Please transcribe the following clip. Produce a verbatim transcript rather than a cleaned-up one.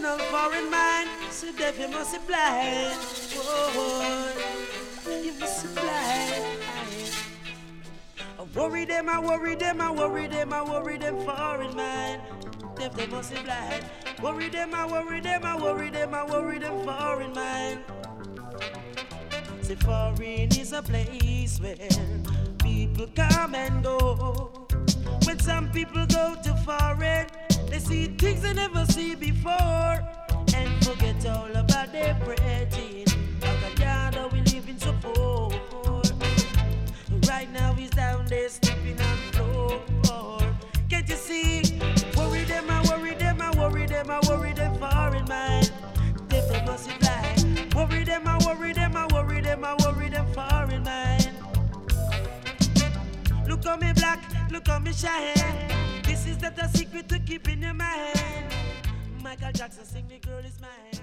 criminal foreign mind. So deaf you must be blind. Oh, you must be blind. I worry them, I worry them, I worry them, I worry them foreign mind. Deaf they must be blind. Worry them, I worry them, I worry them, I worry them foreign mind. See, foreign is a place where people come and go. When some people go to foreign, they see things they never see before and forget all about their brethren. Akaganda, we live in so poor. Right now he's down there sleeping on the floor. Can't you see? Worry them, I worry them, I worry them, I worry them foreign mind. Deaf they must be blind. Worry them, I worry them, I worry them, I worry them foreign mind. Look on me black, look on me shine. This is not a secret to keep in your mind. Michael Jackson sing, the girl is mine.